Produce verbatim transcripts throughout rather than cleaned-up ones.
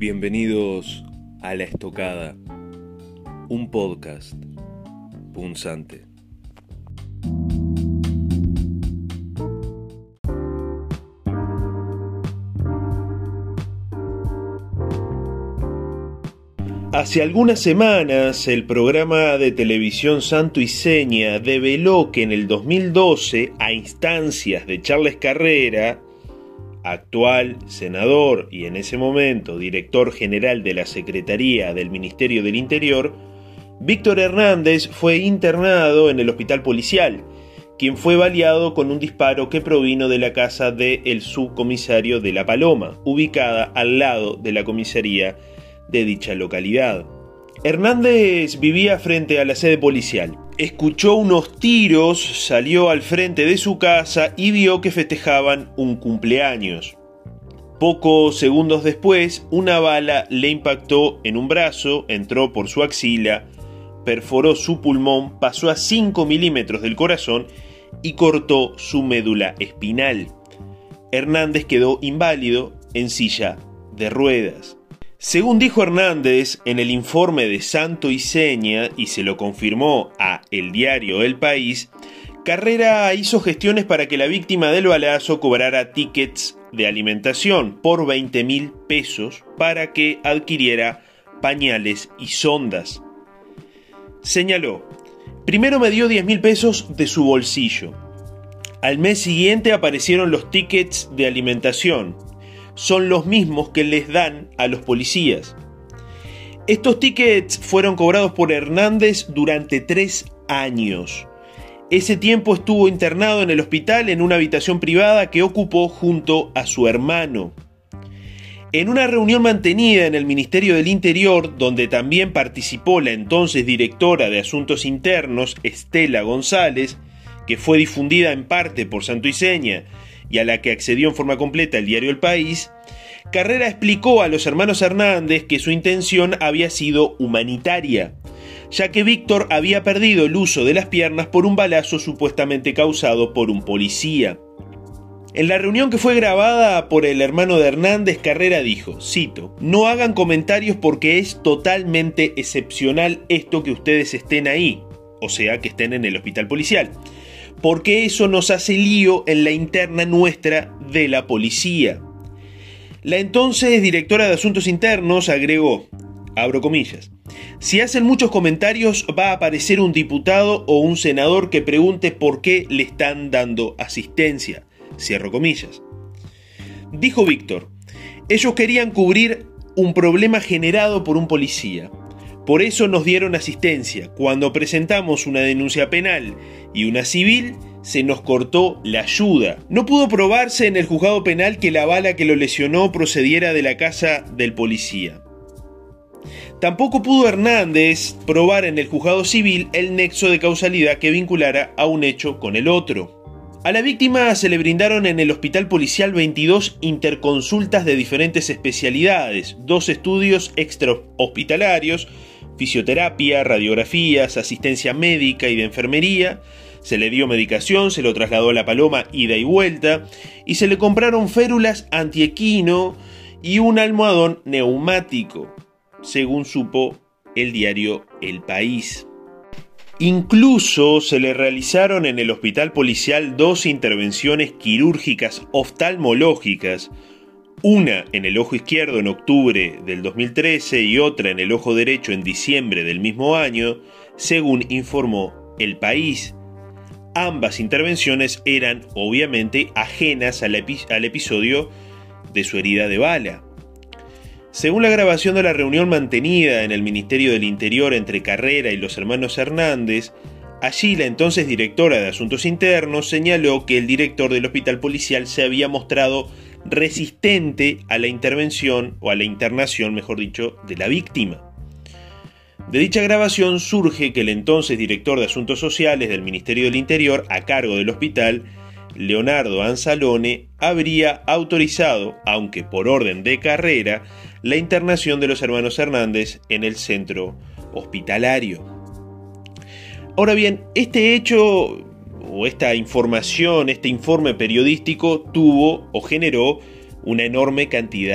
Bienvenidos a La Estocada, un podcast punzante. Hace algunas semanas, el programa de televisión Santo y Seña develó que en el dos mil doce, a instancias de Charles Carrera, actual senador y en ese momento director general de la Secretaría del Ministerio del Interior, Víctor Hernández fue internado en el hospital policial, quien fue baleado con un disparo que provino de la casa del subcomisario de La Paloma, ubicada al lado de la comisaría de dicha localidad. Hernández vivía frente a la sede policial. Escuchó unos tiros, salió al frente de su casa y vio que festejaban un cumpleaños. Pocos segundos después, una bala le impactó en un brazo, entró por su axila, perforó su pulmón, pasó a cinco milímetros del corazón y cortó su médula espinal. Hernández quedó inválido en silla de ruedas. Según dijo Hernández en el informe de Santo y Seña, y se lo confirmó a el diario El País, Carrera hizo gestiones para que la víctima del balazo cobrara tickets de alimentación por veinte mil pesos para que adquiriera pañales y sondas. Señaló: primero me dio diez mil pesos de su bolsillo. Al mes siguiente aparecieron los tickets de alimentación. Son los mismos que les dan a los policías. Estos tickets fueron cobrados por Hernández durante tres años. Ese tiempo estuvo internado en el hospital en una habitación privada que ocupó junto a su hermano. En una reunión mantenida en el Ministerio del Interior, donde también participó la entonces directora de Asuntos Internos, Estela González, que fue difundida en parte por Santo y Seña, y a la que accedió en forma completa el diario El País, Carrera explicó a los hermanos Hernández que su intención había sido humanitaria, ya que Víctor había perdido el uso de las piernas por un balazo supuestamente causado por un policía. En la reunión que fue grabada por el hermano de Hernández, Carrera dijo, cito: "No hagan comentarios porque es totalmente excepcional esto que ustedes estén ahí", o sea, que estén en el hospital policial, porque eso nos hace lío en la interna nuestra de la policía. La entonces directora de Asuntos Internos agregó, abro comillas, "Si hacen muchos comentarios va a aparecer un diputado o un senador que pregunte por qué le están dando asistencia", cierro comillas. Dijo Víctor, ellos querían cubrir un problema generado por un policía. Por eso nos dieron asistencia. Cuando presentamos una denuncia penal y una civil, se nos cortó la ayuda. No pudo probarse en el juzgado penal que la bala que lo lesionó procediera de la casa del policía. Tampoco pudo Hernández probar en el juzgado civil el nexo de causalidad que vinculara a un hecho con el otro. A la víctima se le brindaron en el hospital policial veintidós interconsultas de diferentes especialidades, dos estudios extrahospitalarios, fisioterapia, radiografías, asistencia médica y de enfermería, se le dio medicación, se lo trasladó a La Paloma ida y vuelta, y se le compraron férulas antiequino y un almohadón neumático, según supo el diario El País. Incluso se le realizaron en el hospital policial dos intervenciones quirúrgicas oftalmológicas, una en el ojo izquierdo en octubre del dos mil trece y otra en el ojo derecho en diciembre del mismo año, según informó El País. Ambas intervenciones eran obviamente ajenas al, epi- al episodio de su herida de bala. Según la grabación de la reunión mantenida en el Ministerio del Interior entre Carrera y los hermanos Hernández, allí la entonces directora de Asuntos Internos señaló que el director del hospital policial se había mostrado resistente a la intervención, o a la internación, mejor dicho, de la víctima. De dicha grabación surge que el entonces director de Asuntos Sociales del Ministerio del Interior, a cargo del hospital, Leonardo Anzalone, habría autorizado, aunque por orden de Carrera, la internación de los hermanos Hernández en el centro hospitalario. Ahora bien, este hecho o esta información, este informe periodístico tuvo o generó una enorme cantidad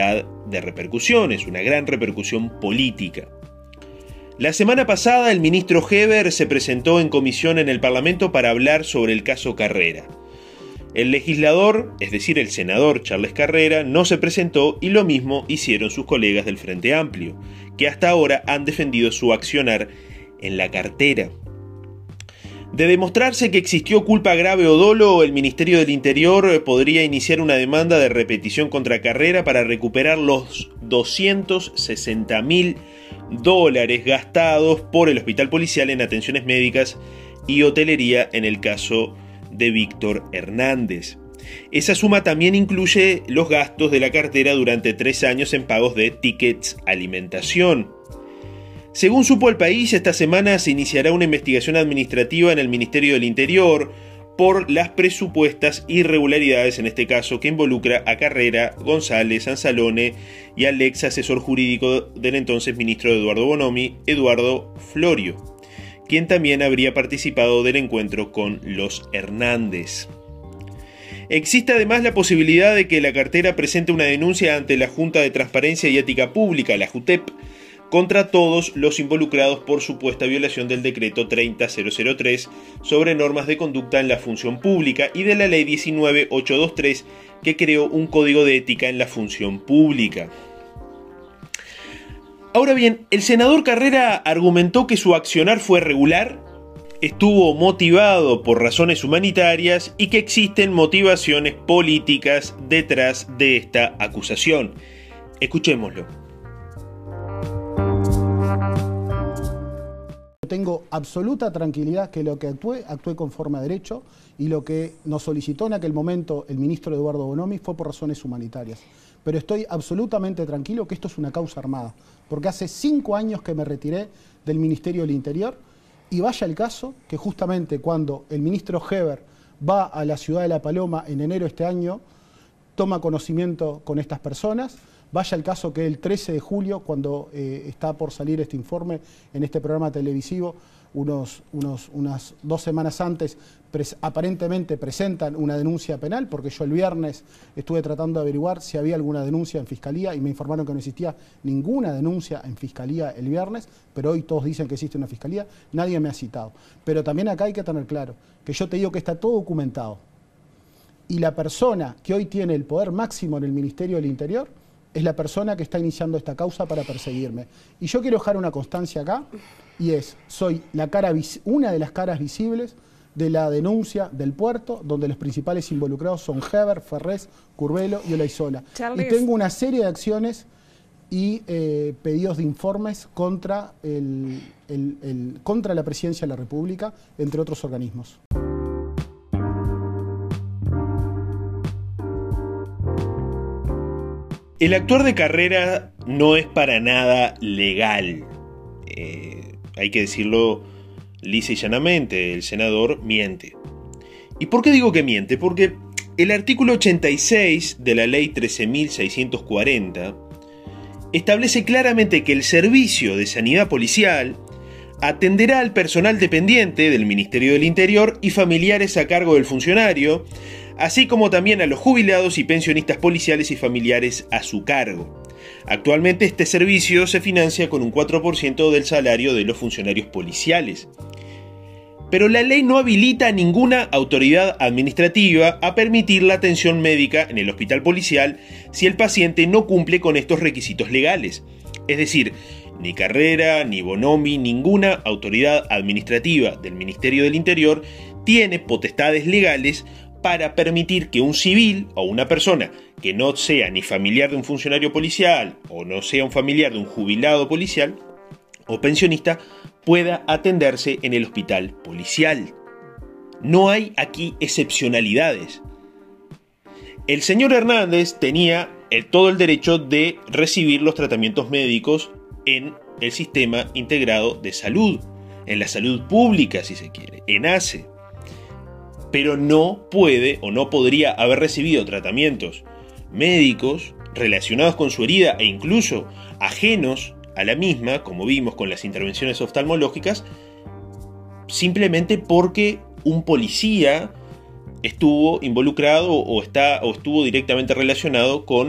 de repercusiones, una gran repercusión política. La semana pasada el ministro Heber se presentó en comisión en el Parlamento para hablar sobre el caso Carrera. El legislador, es decir, el senador Charles Carrera, no se presentó y lo mismo hicieron sus colegas del Frente Amplio, que hasta ahora han defendido su accionar en la cartera. De demostrarse que existió culpa grave o dolo, el Ministerio del Interior podría iniciar una demanda de repetición contra Carrera para recuperar los doscientos sesenta mil dólares gastados por el hospital policial en atenciones médicas y hotelería en el caso de Víctor Hernández. Esa suma también incluye los gastos de la cartera durante tres años en pagos de tickets alimentación. Según supo El País, esta semana se iniciará una investigación administrativa en el Ministerio del Interior por las presupuestas irregularidades, en este caso, que involucra a Carrera, González, Anzalone y al ex asesor jurídico del entonces ministro Eduardo Bonomi, Eduardo Florio, quien también habría participado del encuentro con los Hernández. Existe además la posibilidad de que la cartera presente una denuncia ante la Junta de Transparencia y Ética Pública, la JUTEP, contra todos los involucrados por supuesta violación del decreto treinta mil tres sobre normas de conducta en la función pública y de la ley diecinueve mil ochocientos veintitrés que creó un código de ética en la función pública. Ahora bien, el senador Carrera argumentó que su accionar fue regular, estuvo motivado por razones humanitarias y que existen motivaciones políticas detrás de esta acusación. Escuchémoslo. Tengo absoluta tranquilidad que lo que actué, actué conforme a derecho y lo que nos solicitó en aquel momento el ministro Eduardo Bonomi fue por razones humanitarias. Pero estoy absolutamente tranquilo que esto es una causa armada, porque hace cinco años que me retiré del Ministerio del Interior y vaya el caso que justamente cuando el ministro Heber va a la ciudad de La Paloma en enero de este año, toma conocimiento con estas personas. Vaya el caso que el trece de julio, cuando eh, está por salir este informe en este programa televisivo, unos, unos, unas dos semanas antes, pres, aparentemente presentan una denuncia penal, porque yo el viernes estuve tratando de averiguar si había alguna denuncia en Fiscalía y me informaron que no existía ninguna denuncia en Fiscalía el viernes, pero hoy todos dicen que existe una Fiscalía, nadie me ha citado. Pero también acá hay que tener claro que yo te digo que está todo documentado. Y la persona que hoy tiene el poder máximo en el Ministerio del Interior es la persona que está iniciando esta causa para perseguirme. Y yo quiero dejar una constancia acá, y es, soy la cara, una de las caras visibles de la denuncia del puerto, donde los principales involucrados son Heber, Ferrés, Curbelo y Olaizola. Charles. Y tengo una serie de acciones y eh, pedidos de informes contra, el, el, el, contra la Presidencia de la República, entre otros organismos. El actuar de Carrera no es para nada legal. Eh, hay que decirlo lisa y llanamente, el senador miente. ¿Y por qué digo que miente? Porque el artículo ochenta y seis de la ley trece mil seiscientos cuarenta establece claramente que el servicio de sanidad policial atenderá al personal dependiente del Ministerio del Interior y familiares a cargo del funcionario, así como también a los jubilados y pensionistas policiales y familiares a su cargo. Actualmente este servicio se financia con un cuatro por ciento del salario de los funcionarios policiales. Pero la ley no habilita a ninguna autoridad administrativa a permitir la atención médica en el hospital policial si el paciente no cumple con estos requisitos legales. Es decir, ni Carrera, ni Bonomi, ninguna autoridad administrativa del Ministerio del Interior tiene potestades legales para permitir que un civil o una persona que no sea ni familiar de un funcionario policial o no sea un familiar de un jubilado policial o pensionista pueda atenderse en el hospital policial. No hay aquí excepcionalidades. El señor Hernández tenía el, todo el derecho de recibir los tratamientos médicos en el Sistema Integrado de Salud, en la salud pública si se quiere, en A C E. Pero no puede o no podría haber recibido tratamientos médicos relacionados con su herida e incluso ajenos a la misma, como vimos con las intervenciones oftalmológicas, simplemente porque un policía estuvo involucrado o, está, o estuvo directamente relacionado con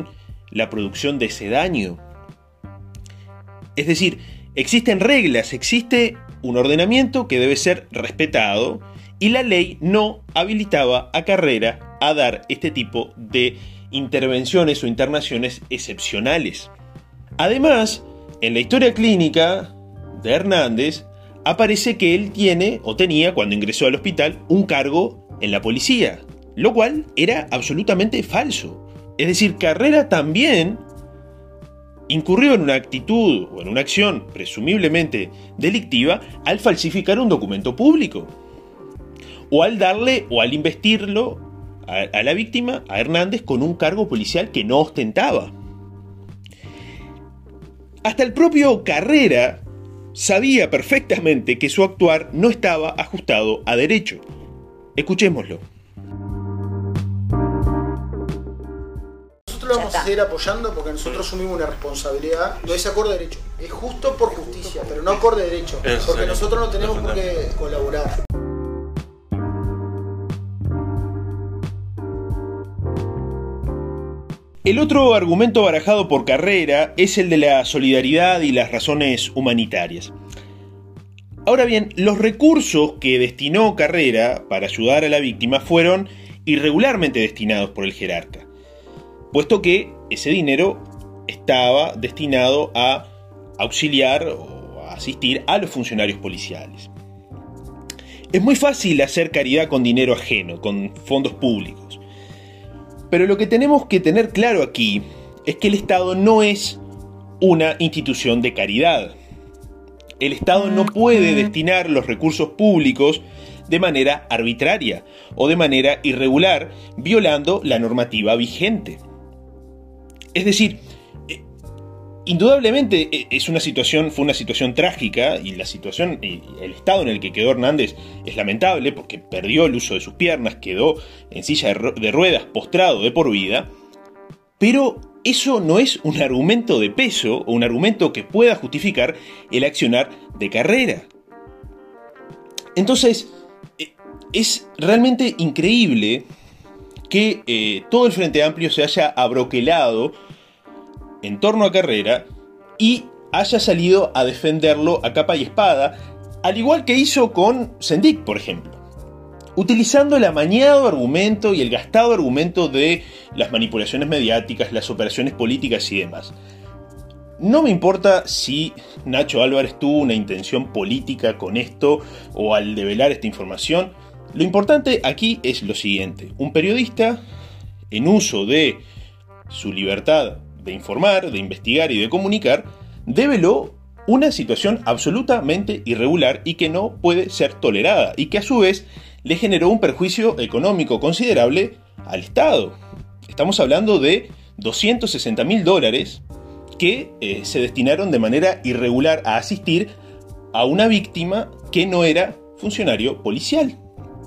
la producción de ese daño. Es decir, existen reglas, existe un ordenamiento que debe ser respetado y la ley no habilitaba a Carrera a dar este tipo de intervenciones o internaciones excepcionales. Además, en la historia clínica de Hernández aparece que él tiene o tenía, cuando ingresó al hospital, un cargo en la policía, lo cual era absolutamente falso. Es decir, Carrera también incurrió en una actitud o en una acción presumiblemente delictiva al falsificar un documento público o al darle o al investirlo a, a la víctima, a Hernández, con un cargo policial que no ostentaba. Hasta el propio Carrera sabía perfectamente que su actuar no estaba ajustado a derecho. Escuchémoslo. Nosotros lo vamos a seguir apoyando porque nosotros asumimos una responsabilidad. No es acorde a derecho, es justo por justicia, pero no acorde a derecho, porque nosotros no tenemos por qué colaborar. El otro argumento barajado por Carrera es el de la solidaridad y las razones humanitarias. Ahora bien, los recursos que destinó Carrera para ayudar a la víctima fueron irregularmente destinados por el jerarca, puesto que ese dinero estaba destinado a auxiliar o a asistir a los funcionarios policiales. Es muy fácil hacer caridad con dinero ajeno, con fondos públicos. Pero lo que tenemos que tener claro aquí es que el Estado no es una institución de caridad. El Estado no puede destinar los recursos públicos de manera arbitraria o de manera irregular, violando la normativa vigente. Es decir, eh, indudablemente eh, es una situación, fue una situación trágica y la situación, eh, el estado en el que quedó Hernández es lamentable porque perdió el uso de sus piernas, quedó en silla de, ru- de ruedas, postrado de por vida, pero eso no es un argumento de peso o un argumento que pueda justificar el accionar de Carrera. Entonces, eh, es realmente increíble que eh, todo el Frente Amplio se haya abroquelado en torno a Carrera y haya salido a defenderlo a capa y espada, al igual que hizo con Sendik, por ejemplo, utilizando el amañado argumento y el gastado argumento de las manipulaciones mediáticas, las operaciones políticas y demás. No me importa si Nacho Álvarez tuvo una intención política con esto o al develar esta información. Lo importante aquí es lo siguiente: un periodista, en uso de su libertad de informar, de investigar y de comunicar, develó una situación absolutamente irregular y que no puede ser tolerada, y que a su vez le generó un perjuicio económico considerable al Estado. Estamos hablando de doscientos sesenta mil dólares que eh, se destinaron de manera irregular a asistir a una víctima que no era funcionario policial.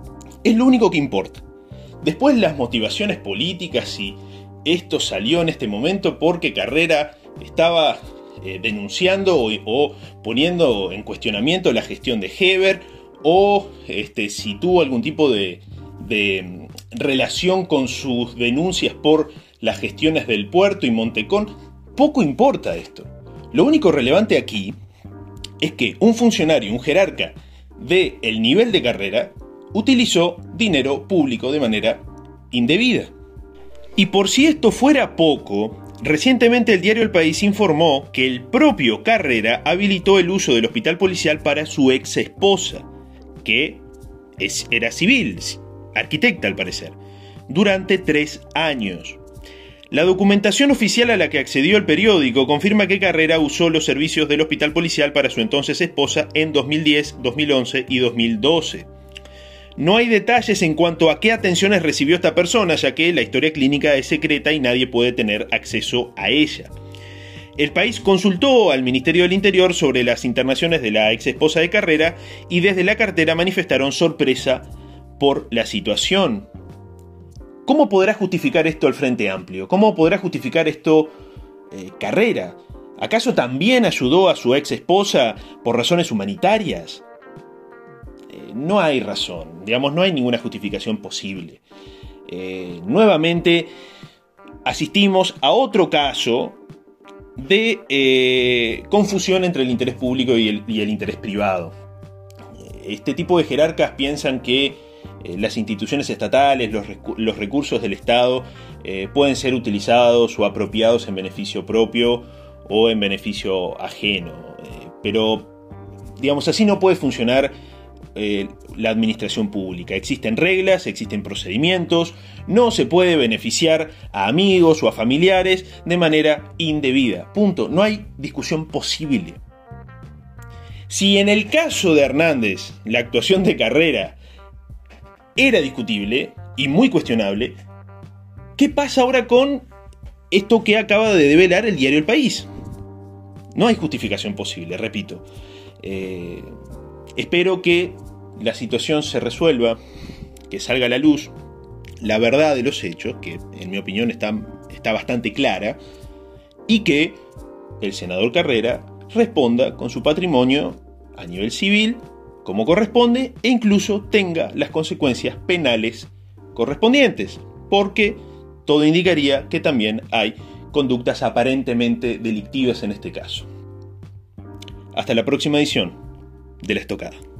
Es lo único que importa. Después, las motivaciones políticas, y esto salió en este momento porque Carrera estaba eh, denunciando o, o poniendo en cuestionamiento la gestión de Heber, o este, si tuvo algún tipo de, de relación con sus denuncias por las gestiones del puerto y Montecón. Poco importa esto. Lo único relevante aquí es que un funcionario, un jerarca del nivel de Carrera, utilizó dinero público de manera indebida. Y por si esto fuera poco, recientemente el diario El País informó que el propio Carrera habilitó el uso del hospital policial para su ex esposa, que es, era civil, arquitecta al parecer, durante tres años. La documentación oficial a la que accedió el periódico confirma que Carrera usó los servicios del hospital policial para su entonces esposa en dos mil diez, dos mil once y dos mil doce. No hay detalles en cuanto a qué atenciones recibió esta persona, ya que la historia clínica es secreta y nadie puede tener acceso a ella. El País consultó al Ministerio del Interior sobre las internaciones de la ex esposa de Carrera y desde la cartera manifestaron sorpresa por la situación. ¿Cómo podrá justificar esto el Frente Amplio? ¿Cómo podrá justificar esto eh, Carrera? ¿Acaso también ayudó a su ex esposa por razones humanitarias? Eh, no hay razón, digamos, no hay ninguna justificación posible. Eh, nuevamente, asistimos a otro caso de eh, confusión entre el interés público y el, y el interés privado. Este tipo de jerarcas piensan que eh, las instituciones estatales, los, recu- los recursos del Estado eh, pueden ser utilizados o apropiados en beneficio propio o en beneficio ajeno. Eh, pero, digamos, así no puede funcionar eh, la administración pública. Existen reglas, existen procedimientos, no se puede beneficiar a amigos o a familiares de manera indebida. Punto. No hay discusión posible. Si en el caso de Hernández la actuación de Carrera era discutible y muy cuestionable, ¿qué pasa ahora con esto que acaba de develar el diario El País? No hay justificación posible, repito. Eh, espero que la situación se resuelva, que salga a la luz la verdad de los hechos, que en mi opinión está, está bastante clara, y que el senador Carrera responda con su patrimonio a nivel civil como corresponde e incluso tenga las consecuencias penales correspondientes, porque todo indicaría que también hay conductas aparentemente delictivas en este caso. Hasta la próxima edición de La Estocada.